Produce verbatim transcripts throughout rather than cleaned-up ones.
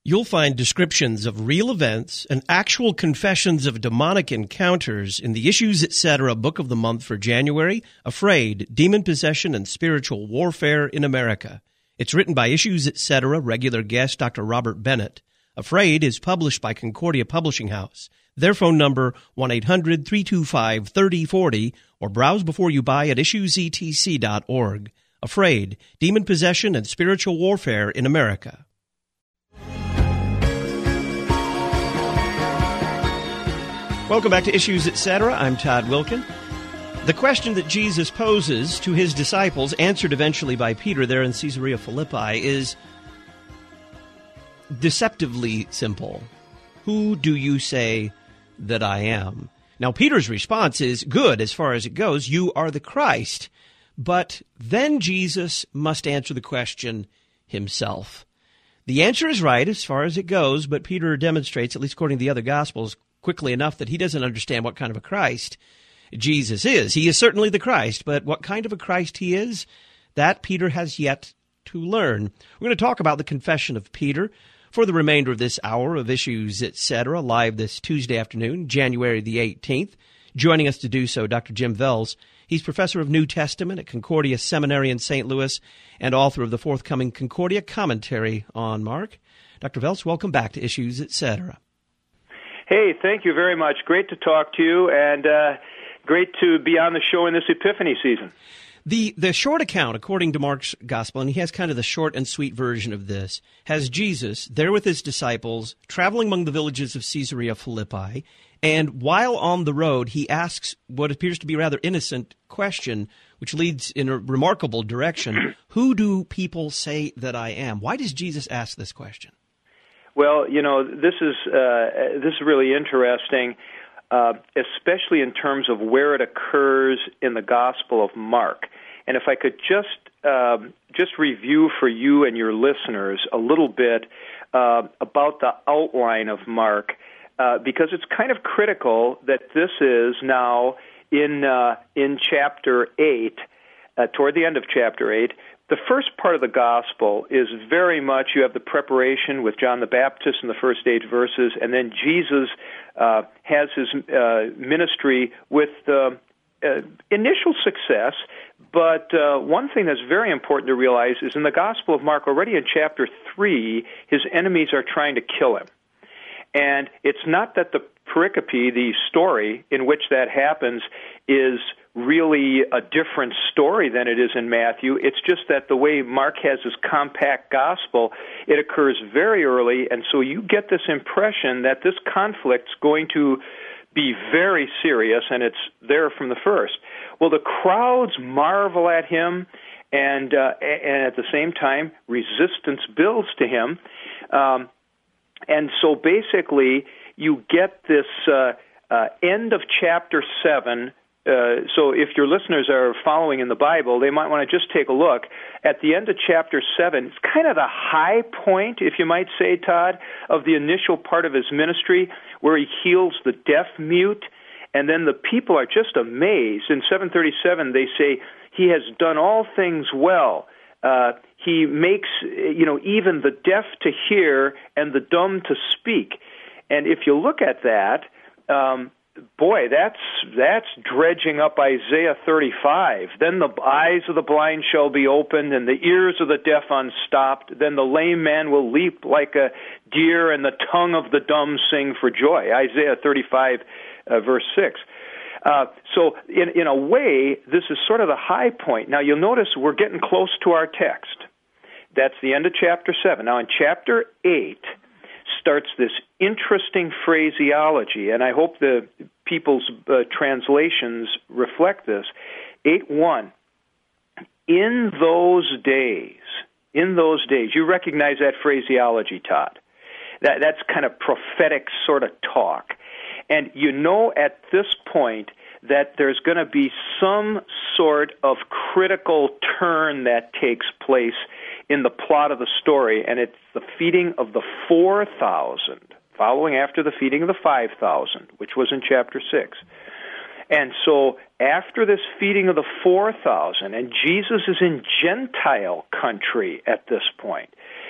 You'll find descriptions of real events and actual confessions of demonic encounters in the Issues Etc. Book of the Month for January, Afraid, Demon Possession and Spiritual Warfare in America. It's written by Issues Etc. regular guest Doctor Robert Bennett. Afraid is published by Concordia Publishing House. Their phone number, one eight hundred three two five three oh four oh, or browse before you buy at issues e t c dot org. Afraid, Demon Possession and Spiritual Warfare in America. Welcome back to Issues Etc. I'm Todd Wilkin. The question that Jesus poses to his disciples, answered eventually by Peter there in Caesarea Philippi, is deceptively simple. Who do you say that I am? Now, Peter's response is good as far as it goes. You are the Christ. But then Jesus must answer the question himself. The answer is right as far as it goes, but Peter demonstrates, at least according to the other Gospels, quickly enough that he doesn't understand what kind of a Christ Jesus is. He is certainly the Christ, but what kind of a Christ he is, that Peter has yet to learn. We're going to talk about the confession of Peter for the remainder of this hour of Issues Etc., live this Tuesday afternoon, January the eighteenth. Joining us to do so, Doctor Jim Vels. He's professor of New Testament at Concordia Seminary in Saint Louis and author of the forthcoming Concordia Commentary on Mark. Doctor Vels, welcome back to Issues Etc. Hey, thank you very much. Great to talk to you, and uh, great to be on the show in this Epiphany season. The the short account, according to Mark's Gospel, and he has kind of the short and sweet version of this, has Jesus there with his disciples, traveling among the villages of Caesarea Philippi, and while on the road, he asks what appears to be a rather innocent question, which leads in a remarkable direction. Who do people say that I am? Why does Jesus ask this question? Well, you know, this is uh, this is really interesting, uh, especially in terms of where it occurs in the Gospel of Mark. And if I could just um, just review for you and your listeners a little bit uh, about the outline of Mark, uh, because it's kind of critical that this is now in uh, in chapter eight, uh, toward the end of chapter eight. The first part of the gospel is very much, you have the preparation with John the Baptist in the first eight verses, and then Jesus uh, has his uh, ministry with uh, uh, initial success. But uh, one thing that's very important to realize is in the Gospel of Mark, already in chapter three, his enemies are trying to kill him. And it's not that the pericope, the story in which that happens, is really a different story than it is in Matthew. It's just that the way Mark has this compact gospel, it occurs very early, and so you get this impression that this conflict's going to be very serious, and it's there from the first. Well, the crowds marvel at him, and uh, and at the same time, resistance builds to him. Um, and so basically, you get this uh, uh, end of chapter seven. Uh, so if your listeners are following in the Bible, they might want to just take a look. At the end of chapter seven, it's kind of the high point, if you might say, Todd, of the initial part of his ministry, where he heals the deaf mute, and then the people are just amazed. In seven thirty-seven, they say, he has done all things well. Uh, he makes, you know, even the deaf to hear and the dumb to speak. And if you look at that, um, boy, that's that's dredging up Isaiah thirty-five. Then the eyes of the blind shall be opened, and the ears of the deaf unstopped. Then the lame man will leap like a deer, and the tongue of the dumb sing for joy. Isaiah thirty-five, uh, verse six. Uh, so in, in a way, this is sort of the high point. Now, you'll notice we're getting close to our text. That's the end of chapter seven. Now, in chapter eight starts this interesting phraseology, and I hope the people's uh, translations reflect this. eight one, in those days, in those days, you recognize that phraseology, Todd. That, that's kind of prophetic sort of talk. And you know at this point that there's going to be some sort of critical turn that takes place in the plot of the story, and it's the feeding of the four thousand, following after the feeding of the five thousand, which was in chapter six. And so after this feeding of the four thousand, and Jesus is in Gentile country at this point,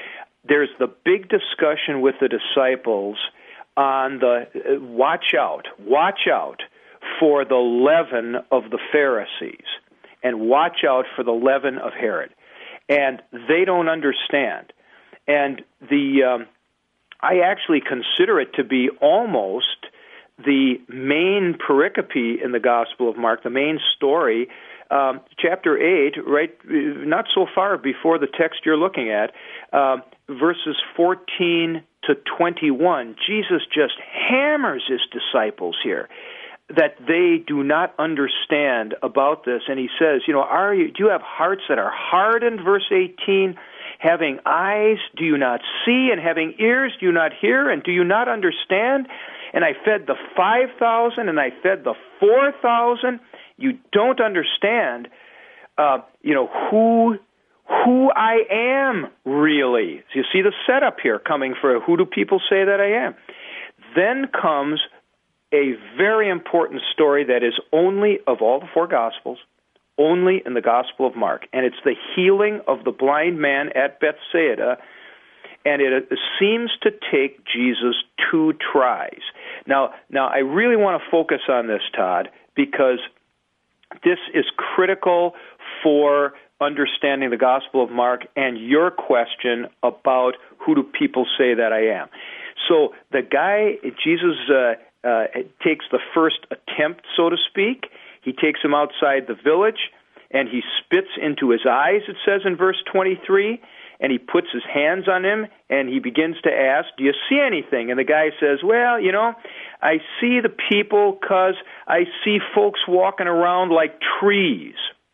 there's the big discussion with the disciples on the uh, watch out, watch out for the leaven of the Pharisees, and watch out for the leaven of Herod. And they don't understand. And the um, I actually consider it to be almost the main pericope in the Gospel of Mark, the main story. Um, chapter eight, right, not so far before the text you're looking at, uh, verses fourteen to twenty-one, Jesus just hammers his disciples here that they do not understand about this. And he says, you know, are you, do you have hearts that are hardened, verse eighteen? Having eyes, do you not see? And having ears, do you not hear? And do you not understand? And I fed the five thousand, and I fed the four thousand. You don't understand, uh, you know, who who I am really. So you see the setup here coming for who do people say that I am. Then comes a very important story that is only of all the four Gospels, only in the Gospel of Mark, and it's the healing of the blind man at Bethsaida, and it seems to take Jesus two tries. Now, now I really want to focus on this, Todd, because this is critical for understanding the Gospel of Mark and your question about who do people say that I am. So the guy, Jesus uh, uh, takes the first attempt, so to speak. He takes him outside the village, and he spits into his eyes, it says in verse twenty-three, and he puts his hands on him, and he begins to ask, do you see anything? And the guy says, well, you know, I see the people because I see folks walking around like trees.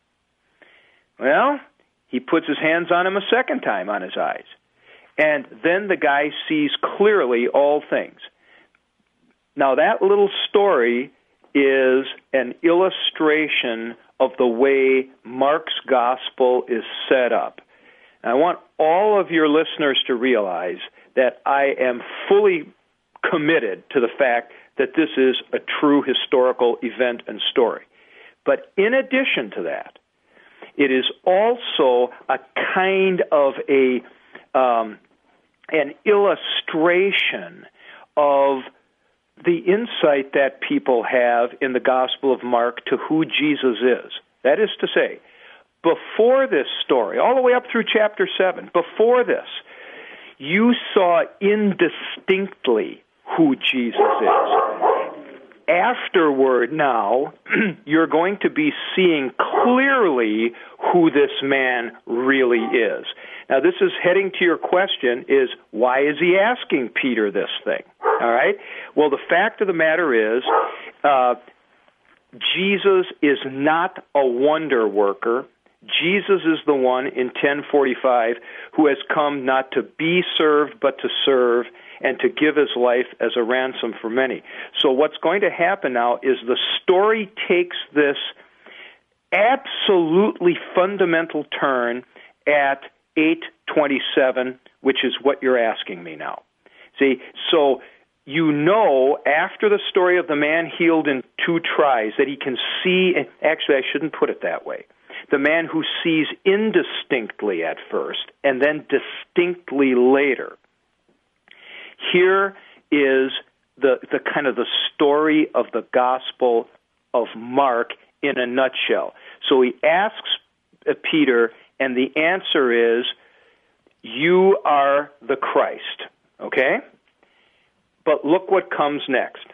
Well, he puts his hands on him a second time on his eyes. And then the guy sees clearly all things. Now, that little story is an illustration of the way Mark's gospel is set up. I want all of your listeners to realize that I am fully committed to the fact that this is a true historical event and story. But in addition to that, it is also a kind of a um, an illustration of the insight that people have in the Gospel of Mark to who Jesus is. That is to say, before this story, all the way up through chapter seven, before this, you saw indistinctly who Jesus is. Afterward now, you're going to be seeing clearly who this man really is. Now, this is heading to your question is, why is he asking Peter this thing? All right? Well, the fact of the matter is, uh, Jesus is not a wonder worker. Jesus is the one in ten forty-five who has come not to be served, but to serve, and to give his life as a ransom for many. So what's going to happen now is the story takes this absolutely fundamental turn at eight twenty-seven, which is what you're asking me now. See, so you know after the story of the man healed in two tries that he can see, actually I shouldn't put it that way, the man who sees indistinctly at first and then distinctly later. Here is the, the kind of the story of the Gospel of Mark in a nutshell. So he asks Peter, and the answer is, you are the Christ, okay? But look what comes next.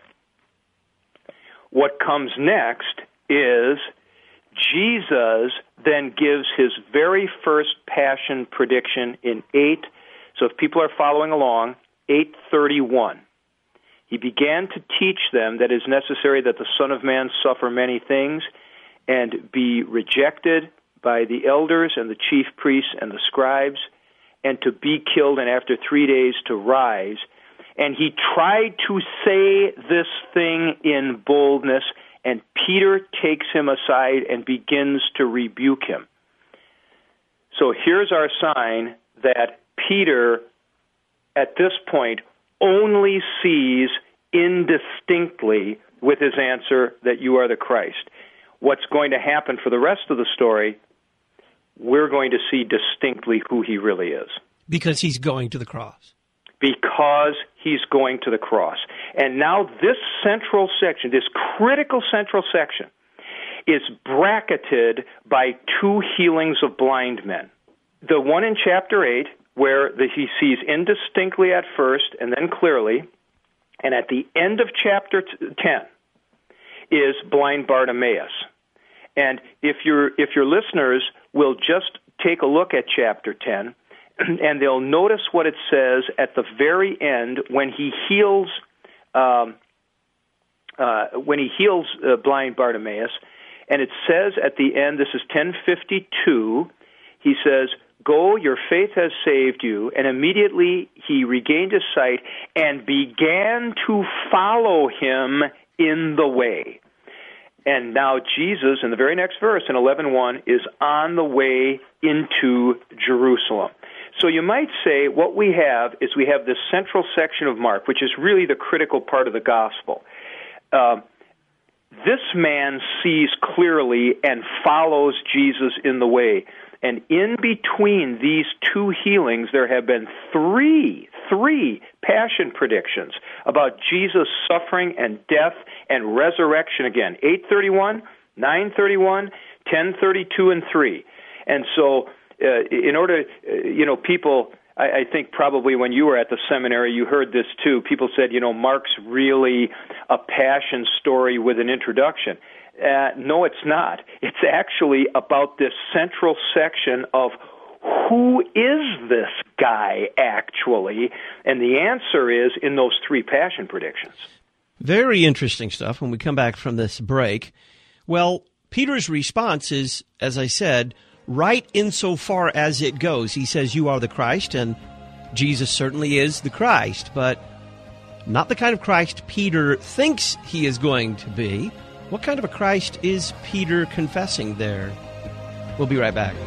What comes next is Jesus then gives his very first passion prediction in eight, so if people are following along, eight thirty-one. He began to teach them that it is necessary that the Son of Man suffer many things and be rejected by the elders and the chief priests and the scribes, and to be killed and after three days to rise. And he tried to say this thing in boldness, and Peter takes him aside and begins to rebuke him. So here's our sign that Peter, at this point, only sees indistinctly with his answer that you are the Christ. What's going to happen for the rest of the story, we're going to see distinctly who he really is. Because he's going to the cross. Because he's going to the cross. And now this central section, this critical central section, is bracketed by two healings of blind men. The one in chapter eight, where the, he sees indistinctly at first and then clearly, and at the end of chapter ten is blind Bartimaeus. And if your if your listeners will just take a look at chapter ten, and they'll notice what it says at the very end when he heals um, uh, when he heals uh, blind Bartimaeus, and it says at the end, this is ten fifty-two, he says, "Go, your faith has saved you." And immediately he regained his sight and began to follow him in the way. And now Jesus, in the very next verse, in eleven one, is on the way into Jerusalem. So you might say what we have is we have this central section of Mark, which is really the critical part of the gospel. Uh, this man sees clearly and follows Jesus in the way. And in between these two healings, there have been three, three passion predictions about Jesus' suffering and death and resurrection again. eight thirty-one, nine thirty-one, ten thirty-two, and three. And so uh, in order, uh, you know, people, I, I think probably when you were at the seminary, you heard this too. People said, you know, Mark's really a passion story with an introduction. Uh, no, it's not. It's actually about this central section of who is this guy actually? And the answer is in those three passion predictions. Very interesting stuff when we come back from this break. Well, Peter's response is, as I said, right insofar as it goes. He says, "You are the Christ," and Jesus certainly is the Christ, but not the kind of Christ Peter thinks he is going to be. What kind of a Christ is Peter confessing there? We'll be right back.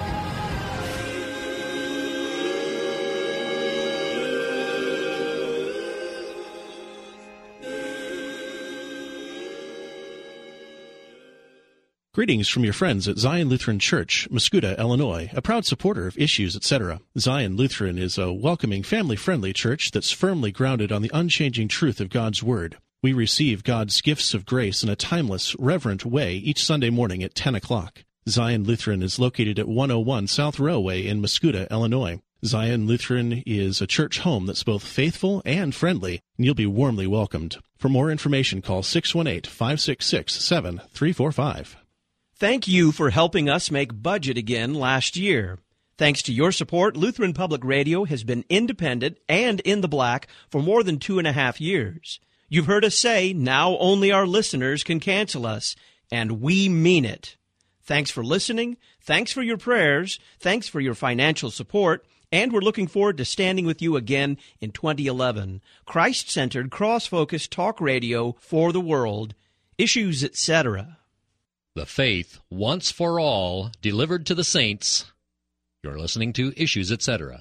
Greetings from your friends at Zion Lutheran Church, Muscuda, Illinois, a proud supporter of Issues, et cetera. Zion Lutheran is a welcoming, family-friendly church that's firmly grounded on the unchanging truth of God's Word. We receive God's gifts of grace in a timeless, reverent way each Sunday morning at ten o'clock. Zion Lutheran is located at one oh one South Railway in Muscuda, Illinois. Zion Lutheran is a church home that's both faithful and friendly, and you'll be warmly welcomed. For more information, call six one eight, five six six, seven three four five. Thank you for helping us make budget again last year. Thanks to your support, Lutheran Public Radio has been independent and in the black for more than two and a half years. You've heard us say now only our listeners can cancel us, and we mean it. Thanks for listening. Thanks for your prayers. Thanks for your financial support. And we're looking forward to standing with you again in twenty eleven. Christ-centered, cross-focused talk radio for the world. Issues, et cetera. The faith, once for all, delivered to the saints. You're listening to Issues, et cetera.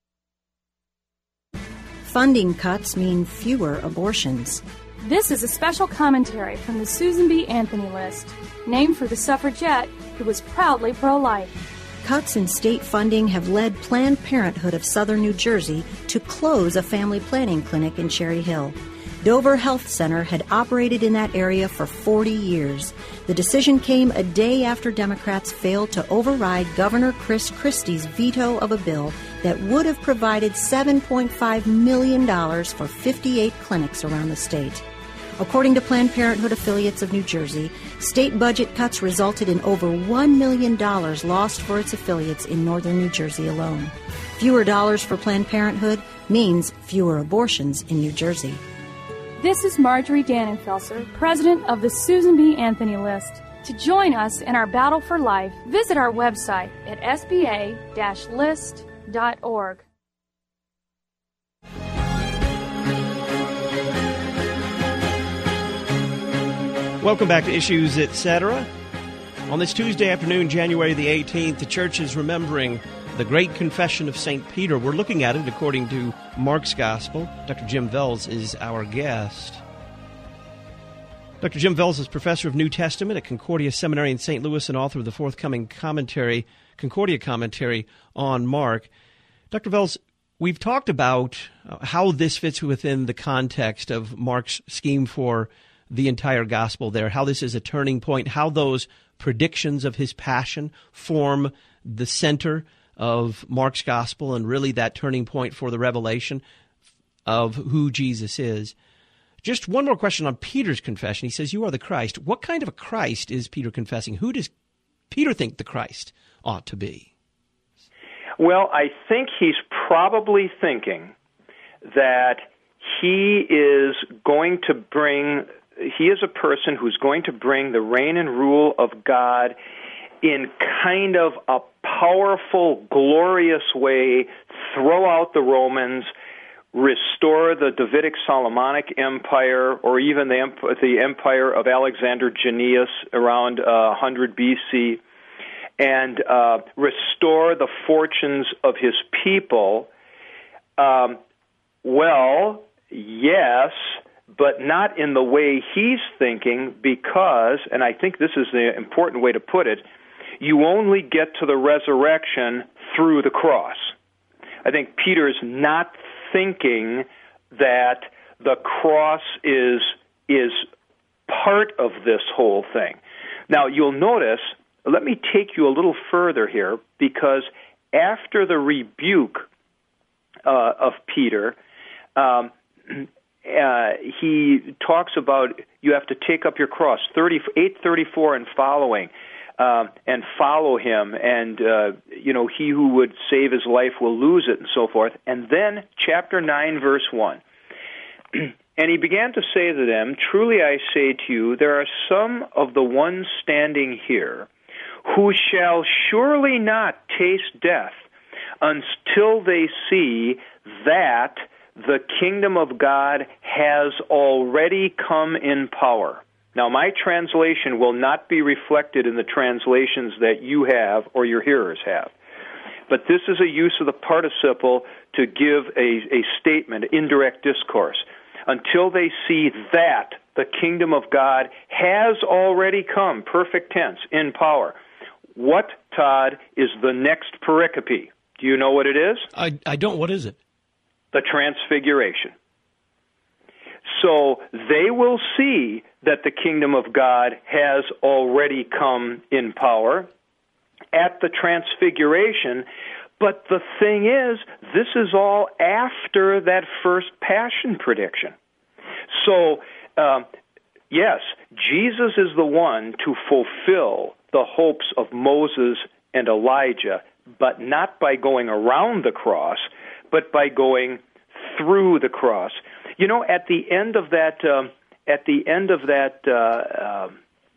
Funding cuts mean fewer abortions. This is a special commentary from the Susan B. Anthony List, named for the suffragette who was proudly pro-life. Cuts in state funding have led Planned Parenthood of Southern New Jersey to close a family planning clinic in Cherry Hill. Dover Health Center had operated in that area for forty years. The decision came a day after Democrats failed to override Governor Chris Christie's veto of a bill that would have provided seven point five million dollars for fifty-eight clinics around the state. According to Planned Parenthood affiliates of New Jersey, state budget cuts resulted in over one million dollars lost for its affiliates in northern New Jersey alone. Fewer dollars for Planned Parenthood means fewer abortions in New Jersey. This is Marjorie Dannenfelser, president of the Susan B. Anthony List. To join us in our battle for life, visit our website at s b a dash list dot org. Welcome back to Issues, et cetera. On this Tuesday afternoon, January the eighteenth, the church is remembering the Great Confession of Saint Peter. We're looking at it according to Mark's Gospel. Doctor Jim Vels is our guest. Doctor Jim Vels is professor of New Testament at Concordia Seminary in Saint Louis and author of the forthcoming commentary, Concordia Commentary on Mark. Doctor Vels, we've talked about how this fits within the context of Mark's scheme for the entire gospel there, how this is a turning point, how those predictions of his passion form the center of Mark's gospel and really that turning point for the revelation of who Jesus is. Just one more question on Peter's confession. He says, "You are the Christ." What kind of a Christ is Peter confessing? Who does Peter think the Christ ought to be? Well, I think he's probably thinking that he is going to bring, he is a person who's going to bring the reign and rule of God in kind of a powerful, glorious way, throw out the Romans, restore the Davidic Solomonic Empire, or even the, emp- the empire of Alexander Jannaeus around uh, one hundred B C, and uh, restore the fortunes of his people. Um, well, yes, but not in the way he's thinking, because, and I think this is the important way to put it, you only get to the resurrection through the cross. I think Peter's not thinking that the cross is is part of this whole thing. Now, you'll notice, let me take you a little further here, because after the rebuke uh, of Peter, um, uh, he talks about you have to take up your cross, eight thirty-four and following, uh, and follow him, and uh, you know, he who would save his life will lose it, and so forth. And then chapter nine, verse one. And he began to say to them, "Truly I say to you, there are some of the ones standing here who shall surely not taste death until they see that the kingdom of God has already come in power." Now, my translation will not be reflected in the translations that you have or your hearers have. But this is a use of the participle to give a, a statement, indirect discourse. Until they see that the kingdom of God has already come, perfect tense, in power. What, Todd, is the next pericope? Do you know what it is? I, I don't. What is it? The Transfiguration. So they will see that the kingdom of God has already come in power at the Transfiguration. But the thing is, this is all after that first passion prediction. So, um, yes, Jesus is the one to fulfill the hopes of Moses and Elijah, but not by going around the cross, but by going through the cross. You know, at the end of that, um, at the end of that uh, uh,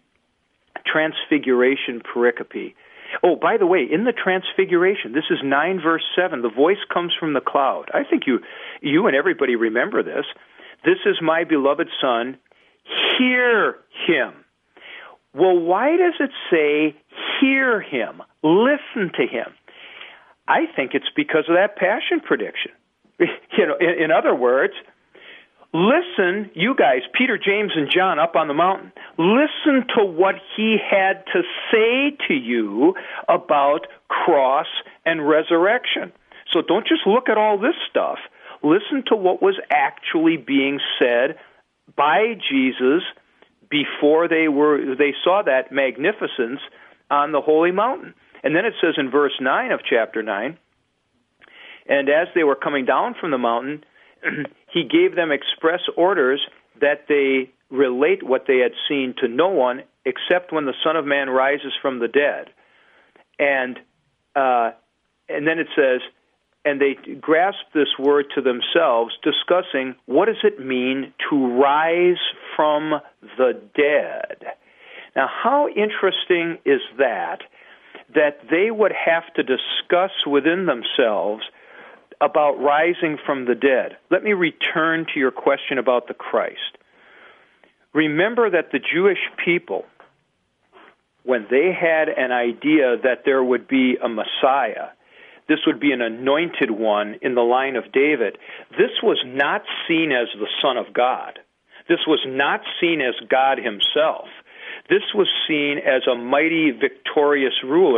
Transfiguration pericope. Oh, by the way, in the Transfiguration, this is nine verse seven. The voice comes from the cloud. I think you, you and everybody remember this. "This is my beloved Son. Hear him." Well, why does it say hear him, listen to him? I think it's because of that passion prediction. You know, in, in other words, listen, you guys, Peter, James, and John up on the mountain, listen to what he had to say to you about cross and resurrection. So don't just look at all this stuff. Listen to what was actually being said by Jesus before they were they saw that magnificence on the holy mountain. And then it says in verse nine of chapter nine, "And as they were coming down from the mountain, he gave them express orders that they relate what they had seen to no one except when the Son of Man rises from the dead." And uh, and then it says, and they grasped this word to themselves, discussing, what does it mean to rise from the dead? Now, how interesting is that, that they would have to discuss within themselves about rising from the dead? Let me return to your question about the Christ. Remember that the Jewish people, when they had an idea that there would be a Messiah, this would be an anointed one in the line of David, this was not seen as the Son of God. This was not seen as God himself. This was seen as a mighty, victorious ruler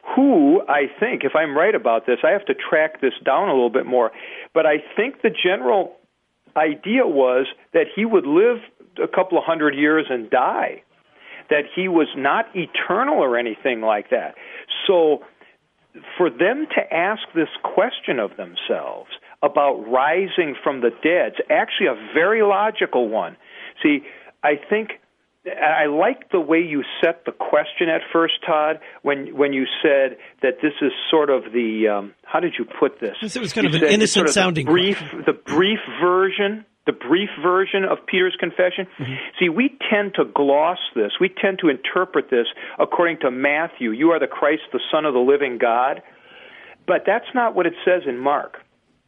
who I think, if I'm right about this, I have to track this down a little bit more, but I think the general idea was that he would live a couple of hundred years and die, that he was not eternal or anything like that. So for them to ask this question of themselves about rising from the dead, it's actually a very logical one. See, I think I like the way you set the question at first, Todd, when when you said that this is sort of the, um, how did you put this? It was kind you of an innocent-sounding sort of brief, the brief version, the brief version of Peter's confession. Mm-hmm. See, we tend to gloss this. We tend to interpret this according to Matthew. You are the Christ, the Son of the living God. But that's not what it says in Mark.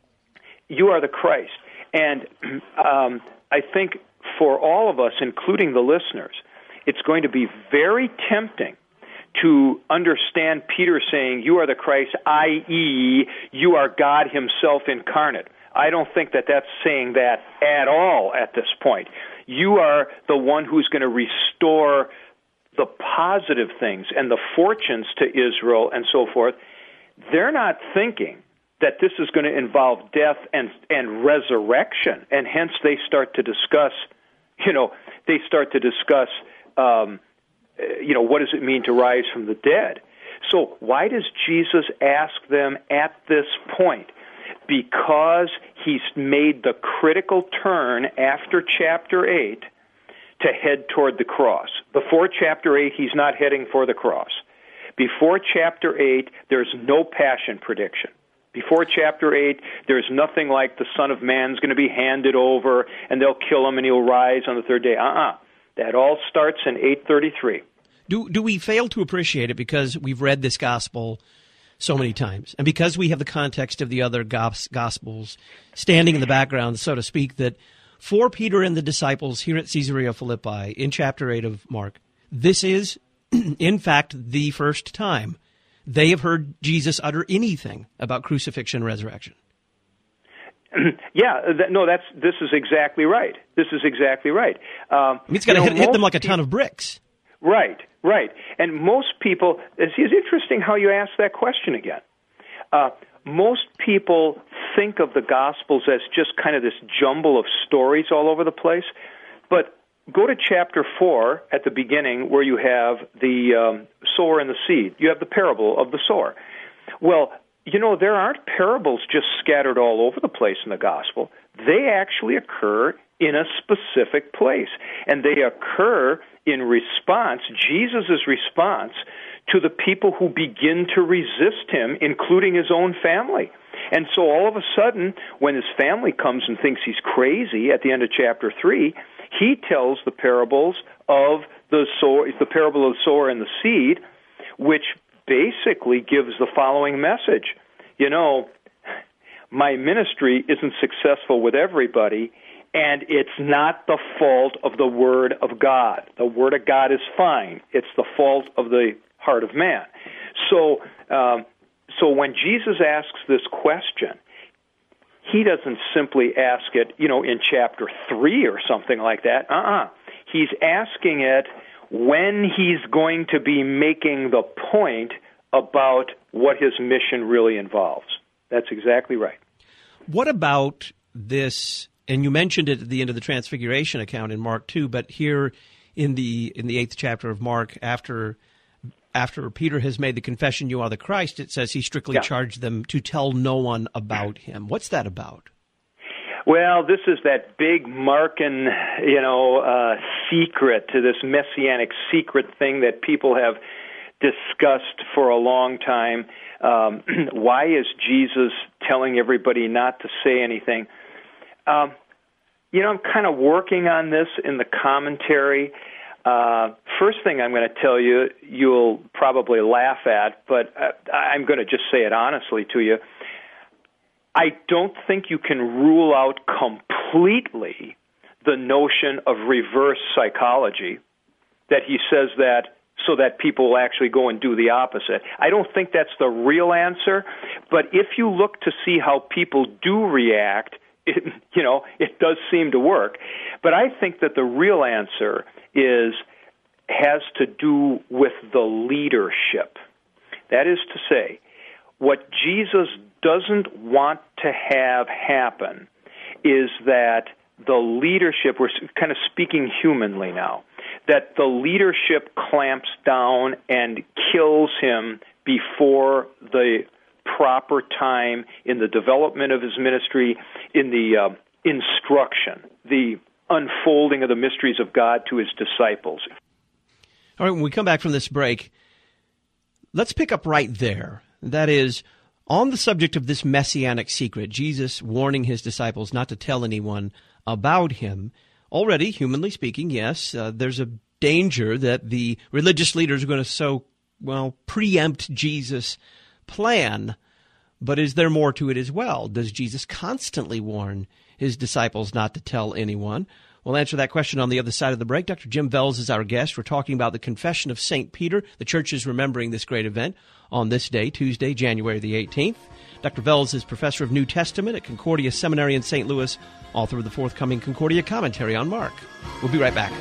You are the Christ. And um, I think for all of us, including the listeners, it's going to be very tempting to understand Peter saying, you are the Christ, that is, you are God himself incarnate. I don't think that that's saying that at all at this point. You are the one who's going to restore the positive things and the fortunes to Israel and so forth. They're not thinking that this is going to involve death and, and resurrection, and hence they start to discuss, you know, they start to discuss, um, you know, what does it mean to rise from the dead? So why does Jesus ask them at this point? Because he's made the critical turn after chapter eight to head toward the cross. Before chapter eight, he's not heading for the cross. Before chapter eight, there's no passion prediction. Before chapter eight, there's nothing like the Son of Man's going to be handed over and they'll kill him and he'll rise on the third day. Uh-uh. That all starts in eight thirty-three. Do, do we fail to appreciate it because we've read this gospel so many times, and because we have the context of the other Gospels standing in the background, so to speak, that for Peter and the disciples here at Caesarea Philippi in chapter eight of Mark, this is, in fact, the first time they have heard Jesus utter anything about crucifixion and resurrection? Yeah, th- no, that's this is exactly right. This is exactly right. Um, I mean, it's got to hit, hit them like a ton people, of bricks. Right, right. And most people, it's, it's interesting how you ask that question again. Uh, most people think of the Gospels as just kind of this jumble of stories all over the place. But go to chapter four at the beginning where you have the um, sower and the seed. You have the parable of the sower. Well, you know, there aren't parables just scattered all over the place in the Gospel. They actually occur in a specific place. And they occur in response, Jesus' response, to the people who begin to resist him, including his own family. And so all of a sudden, when his family comes and thinks he's crazy at the end of chapter three, he tells the parables of the sower, the parable of the sower and the seed, which basically gives the following message. You know, my ministry isn't successful with everybody, and it's not the fault of the Word of God. The Word of God is fine. It's the fault of the heart of man. So, um, so when Jesus asks this question, he doesn't simply ask it, you know, in chapter three or something like that. Uh-uh. He's asking it when he's going to be making the point about what his mission really involves. That's exactly right. What about this? And you mentioned it at the end of the Transfiguration account in Mark two, but here in the in the eighth chapter of Mark, after after Peter has made the confession, "You are the Christ," it says he strictly yeah. charged them to tell no one about him. What's that about? Well, this is that big Markan, you know, uh, secret, to this messianic secret thing that people have discussed for a long time. Um, why is Jesus telling everybody not to say anything? Um, you know, I'm kind of working on this in the commentary. Uh, first thing I'm going to tell you, you'll probably laugh at, but uh, I'm going to just say it honestly to you. I don't think you can rule out completely the notion of reverse psychology, that he says that so that people will actually go and do the opposite. I don't think that's the real answer, but if you look to see how people do react, it, you know, it does seem to work. But I think that the real answer is has to do with the leadership. That is to say, what Jesus doesn't want to have happen is that the leadership, we're kind of speaking humanly now, that the leadership clamps down and kills him before the proper time in the development of his ministry, in the uh, instruction, the unfolding of the mysteries of God to his disciples. All right, when we come back from this break, let's pick up right there. That is, on the subject of this messianic secret, Jesus warning his disciples not to tell anyone about him. Already, humanly speaking, yes, uh, there's a danger that the religious leaders are going to so, well, preempt Jesus' plan. But is there more to it as well? Does Jesus constantly warn his disciples not to tell anyone? We'll answer that question on the other side of the break. Doctor Jim Vels is our guest. We're talking about the Confession of Saint Peter. The church is remembering this great event on this day, Tuesday, January the eighteenth. Doctor Vels is professor of New Testament at Concordia Seminary in Saint Louis, author of the forthcoming Concordia Commentary on Mark. We'll be right back.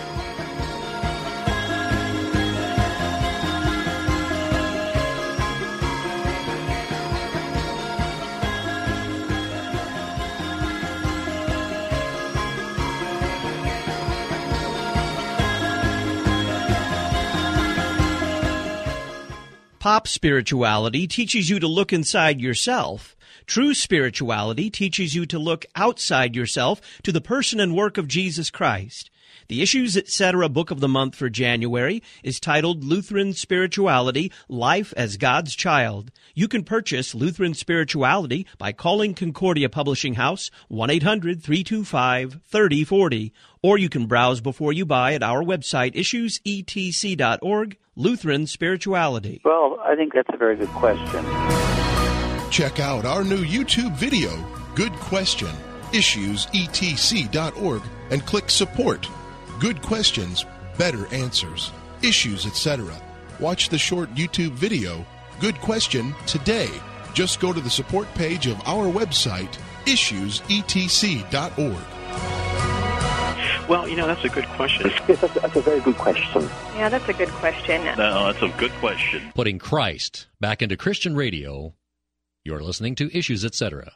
Pop spirituality teaches you to look inside yourself. True spirituality teaches you to look outside yourself to the person and work of Jesus Christ. The Issues Etc. Book of the Month for January is titled Lutheran Spirituality, Life as God's Child. You can purchase Lutheran Spirituality by calling Concordia Publishing House, one eight hundred, three two five, three oh four oh, or you can browse before you buy at our website, issues e t c dot org, Lutheran Spirituality. Well, I think that's a very good question. Check out our new YouTube video, Good Question, issues e t c dot org, and click Support. Good questions, better answers. Issues, et cetera. Watch the short YouTube video, Good Question, today. Just go to the support page of our website, issues e t c dot org. Well, you know, that's a good question. Yes, that's, that's a very good question. Yeah, that's a good question. No, that's a good question. Putting Christ back into Christian radio. You're listening to Issues, et cetera.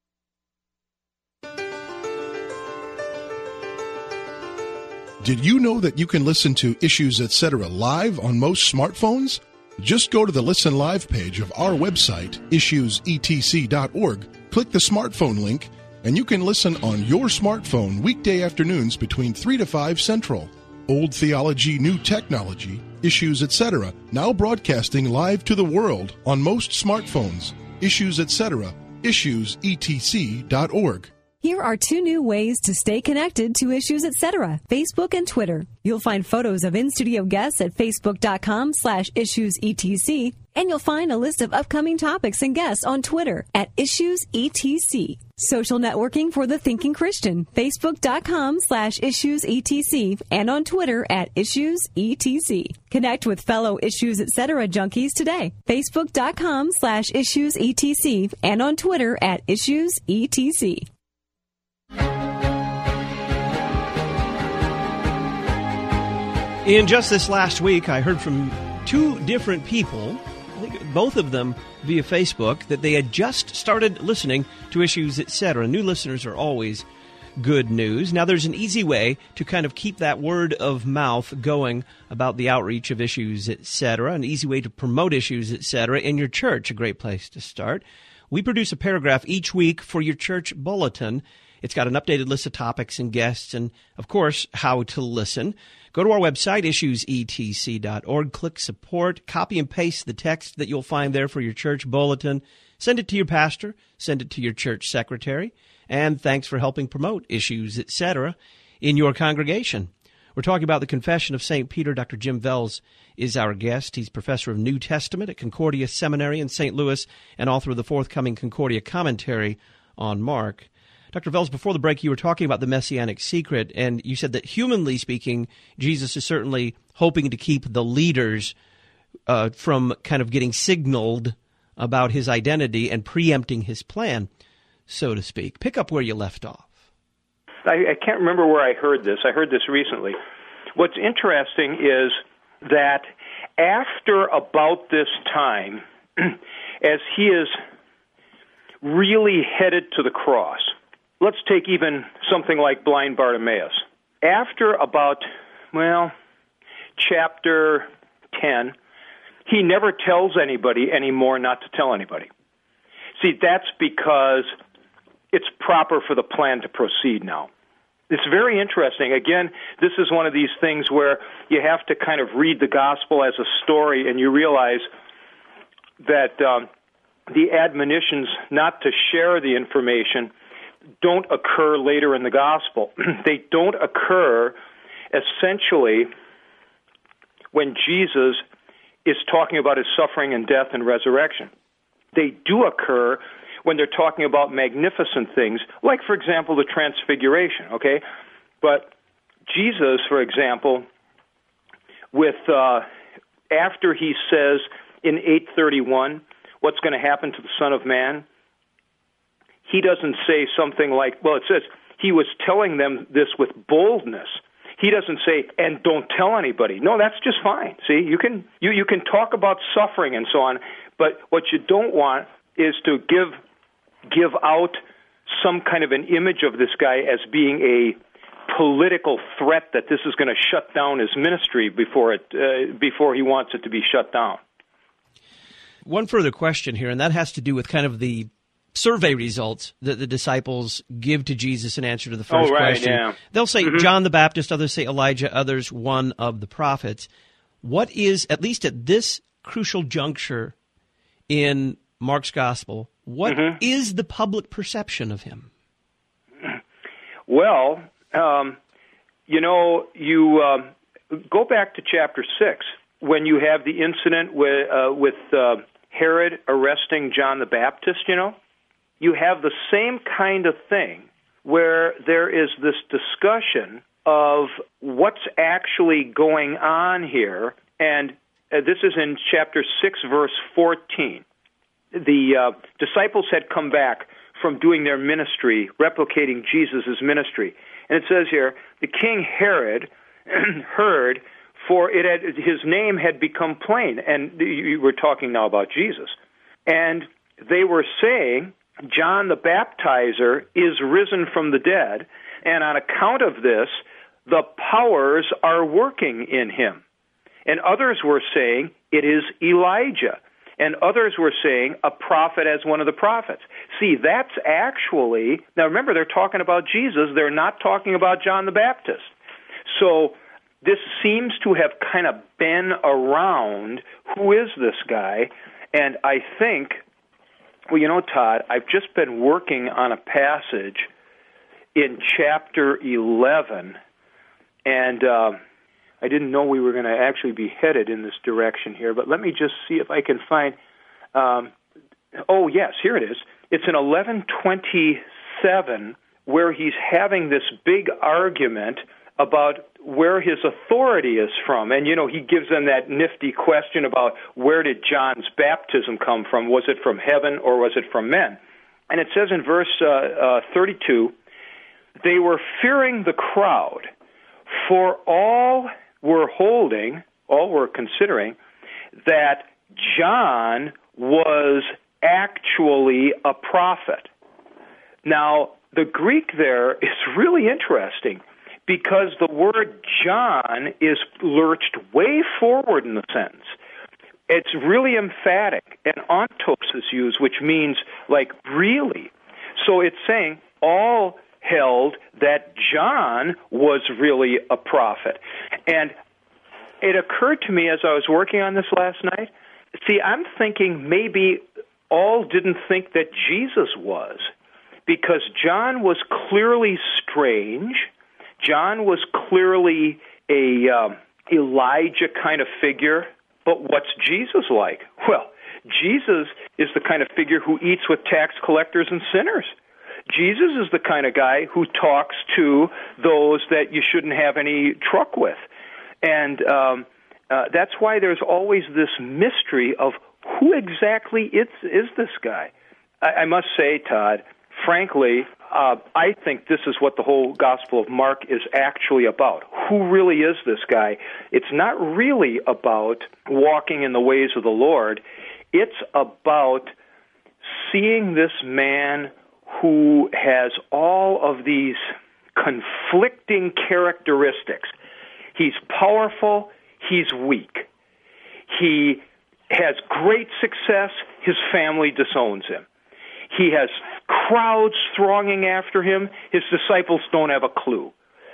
Did you know that you can listen to Issues, et cetera live on most smartphones? Just go to the Listen Live page of our website, issues e t c dot org, click the smartphone link, and you can listen on your smartphone weekday afternoons between three to five Central. Old theology, new technology, Issues, et cetera, now broadcasting live to the world on most smartphones. Issues, et cetera, issues e t c dot org. Here are two new ways to stay connected to Issues, et cetera, Facebook and Twitter. You'll find photos of in-studio guests at facebook.com slash issuesetc, and you'll find a list of upcoming topics and guests on Twitter at issuesetc. Social networking for the thinking Christian, facebook.com slash issuesetc, and on Twitter at issuesetc. Connect with fellow Issues, et cetera junkies today, facebook.com slash issuesetc, and on Twitter at issuesetc. In just this last week, I heard from two different people, I think both of them via Facebook, that they had just started listening to Issues, et cetera. New listeners are always good news. Now, there's an easy way to kind of keep that word of mouth going about the outreach of Issues, et cetera, an easy way to promote Issues, et cetera, in your church, a great place to start. We produce a paragraph each week for your church bulletin. It's got an updated list of topics and guests and, of course, how to listen. Go to our website, issues e t c dot org, click Support, copy and paste the text that you'll find there for your church bulletin, send it to your pastor, send it to your church secretary, and thanks for helping promote Issues, et cetera, in your congregation. We're talking about the Confession of Saint Peter. Doctor Jim Vels is our guest. He's professor of New Testament at Concordia Seminary in Saint Louis and author of the forthcoming Concordia Commentary on Mark. Doctor Vels, before the break, you were talking about the Messianic secret, and you said that humanly speaking, Jesus is certainly hoping to keep the leaders uh, from kind of getting signaled about his identity and preempting his plan, so to speak. Pick up where you left off. I, I can't remember where I heard this. I heard this recently. What's interesting is that after about this time, as he is really headed to the cross, let's take even something like blind Bartimaeus. After about, well, chapter ten, he never tells anybody anymore not to tell anybody. See, that's because it's proper for the plan to proceed now. It's very interesting. Again, this is one of these things where you have to kind of read the gospel as a story, and you realize that um, the admonitions not to share the information don't occur later in the gospel. They don't occur essentially when Jesus is talking about his suffering and death and resurrection. They do occur when they're talking about magnificent things, like, for example, the Transfiguration, okay? But Jesus, for example, with uh, after he says in eight thirty-one, what's going to happen to the Son of Man, he doesn't say something like, well, it says he was telling them this with boldness. He doesn't say, and don't tell anybody. No, that's just fine. See, you can you, you can talk about suffering and so on, but what you don't want is to give give out some kind of an image of this guy as being a political threat that this is going to shut down his ministry before it uh, before he wants it to be shut down. One further question here, and that has to do with kind of the survey results that the disciples give to Jesus in answer to the first oh, right, question. Yeah. They'll say mm-hmm. John the Baptist, others say Elijah, others one of the prophets. What is, at least at this crucial juncture in Mark's gospel, what mm-hmm. is the public perception of him? Well, um, you know, you uh, go back to chapter six when you have the incident with, uh, with uh, Herod arresting John the Baptist, you know. You have the same kind of thing where there is this discussion of what's actually going on here, and uh, this is in chapter six, verse fourteen. The uh, disciples had come back from doing their ministry, replicating Jesus' ministry. And it says here, the king Herod heard, for it had, his name had become plain. And you were talking now about Jesus. And they were saying, John the Baptizer is risen from the dead, and on account of this, the powers are working in him. And others were saying, it is Elijah. And others were saying, a prophet as one of the prophets. See, that's actually, now remember, they're talking about Jesus. They're not talking about John the Baptist. So this seems to have kind of been around, who is this guy? And I think, well, you know, Todd, I've just been working on a passage in chapter eleven, and uh, I didn't know we were going to actually be headed in this direction here, but let me just see if I can find, um, oh, yes, here it is. It's in eleven twenty-seven where he's having this big argument about where his authority is from. And, you know, he gives them that nifty question about where did John's baptism come from? Was it from heaven or was it from men? And it says in verse uh, uh, thirty-two, they were fearing the crowd, for all were holding, all were considering, that John was actually a prophet. Now, the Greek there is really interesting, because the word John is lurched way forward in the sentence. It's really emphatic, and ontos is used, which means, like, really. So it's saying all held that John was really a prophet. And it occurred to me as I was working on this last night, see, I'm thinking maybe all didn't think that Jesus was, because John was clearly strange. John was clearly a um, Elijah kind of figure, but what's Jesus like? Well, Jesus is the kind of figure who eats with tax collectors and sinners. Jesus is the kind of guy who talks to those that you shouldn't have any truck with. And um, uh, that's why there's always this mystery of who exactly is, is this guy. I, I must say, Todd, frankly, uh, I think this is what the whole Gospel of Mark is actually about. Who really is this guy? It's not really about walking in the ways of the Lord. It's about seeing this man who has all of these conflicting characteristics. He's powerful, he's weak. He has great success, his family disowns him. He has crowds thronging after him, his disciples don't have a clue.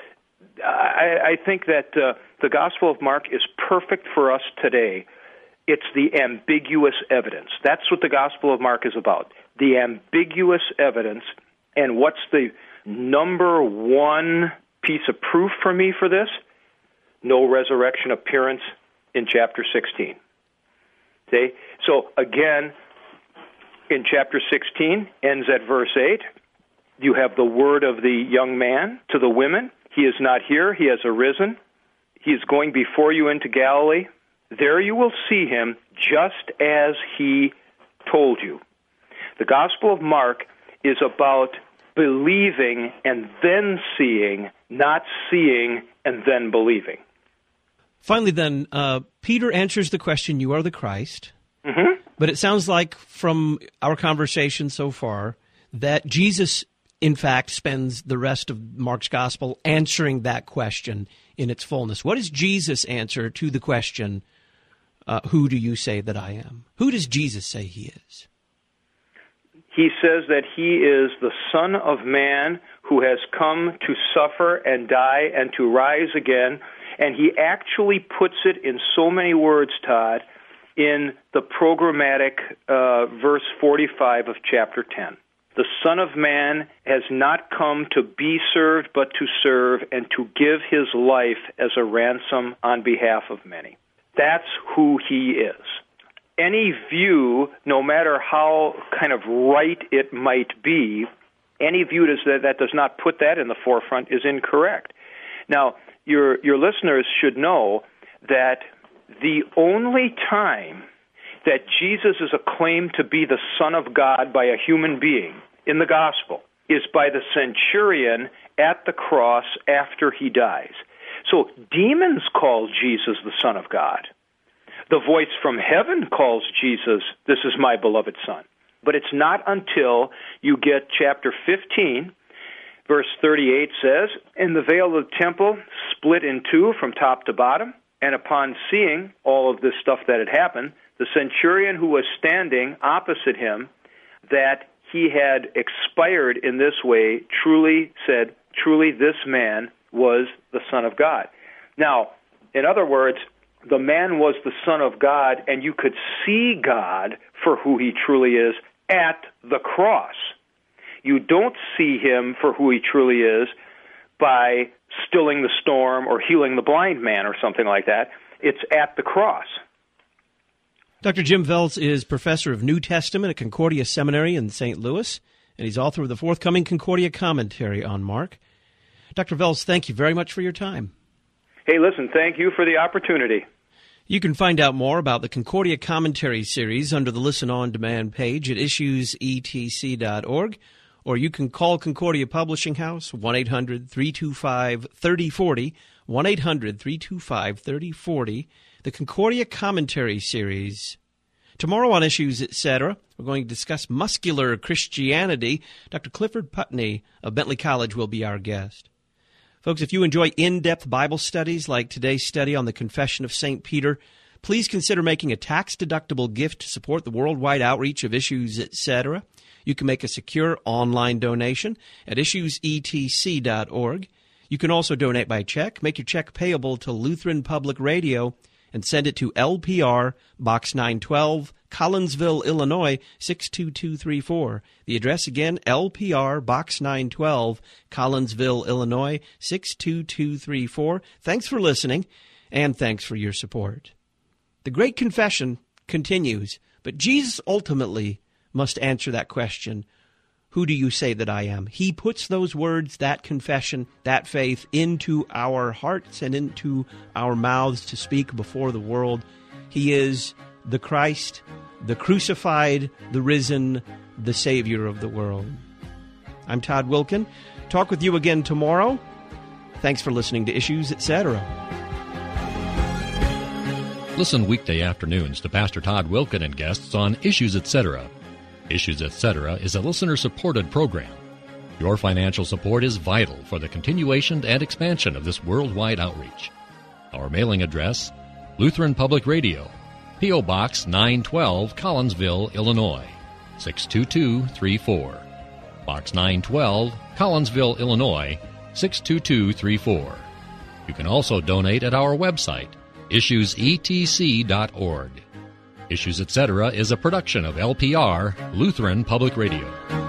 I, I think that uh, the Gospel of Mark is perfect for us today. It's the ambiguous evidence. That's what the Gospel of Mark is about, the ambiguous evidence. And what's the number one piece of proof for me for this? No resurrection appearance in chapter sixteen. Okay? So again, in chapter sixteen, ends at verse eight, you have the word of the young man to the women. He is not here, he has arisen. He is going before you into Galilee. There you will see him just as he told you. The Gospel of Mark is about believing and then seeing, not seeing and then believing. Finally, then, uh, Peter answers the question, you are the Christ. Mm-hmm. But it sounds like from our conversation so far that Jesus, in fact, spends the rest of Mark's gospel answering that question in its fullness. What is Jesus' answer to the question, uh, who do you say that I am? Who does Jesus say he is? He says that he is the Son of Man who has come to suffer and die and to rise again. And he actually puts it in so many words, Todd, in the programmatic uh, verse forty-five of chapter ten. The Son of Man has not come to be served, but to serve and to give his life as a ransom on behalf of many. That's who he is. Any view, no matter how kind of right it might be, any view that, that does not put that in the forefront is incorrect. Now, your your listeners should know that the only time that Jesus is acclaimed to be the Son of God by a human being in the gospel is by the centurion at the cross after he dies. So demons call Jesus the Son of God. The voice from heaven calls Jesus, this is my beloved Son. But it's not until you get chapter fifteen, verse thirty-eight says, and the veil of the temple split in two from top to bottom, and upon seeing all of this stuff that had happened, the centurion who was standing opposite him, that he had expired in this way, truly said, truly this man was the Son of God. Now, in other words, the man was the Son of God, and you could see God for who he truly is at the cross. You don't see him for who he truly is by stilling the storm or healing the blind man or something like that. It's at the cross. Doctor Jim Voelz is professor of New Testament at Concordia Seminary in Saint Louis, and he's author of the forthcoming Concordia Commentary on Mark. Doctor Voelz, thank you very much for your time. Hey, listen, thank you for the opportunity. You can find out more about the Concordia Commentary series under the Listen On Demand page at issues e t c dot org, or you can call Concordia Publishing House, one eight hundred three two five three oh four oh, one eight hundred three two five three oh four oh, the Concordia Commentary series. Tomorrow on Issues, et cetera, we're going to discuss muscular Christianity. Doctor Clifford Putney of Bentley College will be our guest. Folks, if you enjoy in-depth Bible studies like today's study on the Confession of Saint Peter, please consider making a tax-deductible gift to support the worldwide outreach of Issues, et cetera. You can make a secure online donation at issues e t c dot org. You can also donate by check. Make your check payable to Lutheran Public Radio and send it to L P R, Box nine twelve, Collinsville, Illinois, six two two three four. The address again, L P R, Box nine twelve, Collinsville, Illinois, six two two three four. Thanks for listening, and thanks for your support. The Great Confession continues, but Jesus ultimately must answer that question, who do you say that I am? He puts those words, that confession, that faith into our hearts and into our mouths to speak before the world. He is the Christ, the crucified, the risen, the Savior of the world. I'm Todd Wilken. Talk with you again tomorrow. Thanks for listening to Issues, et cetera. Listen weekday afternoons to Pastor Todd Wilken and guests on Issues, et cetera. Issues, et cetera is a listener-supported program. Your financial support is vital for the continuation and expansion of this worldwide outreach. Our mailing address, Lutheran Public Radio, P O. Box nine twelve, Collinsville, Illinois, six two two three four. Box nine twelve, Collinsville, Illinois, six two two three four. You can also donate at our website, issues e t c dot org. Issues, et cetera is a production of L P R, Lutheran Public Radio.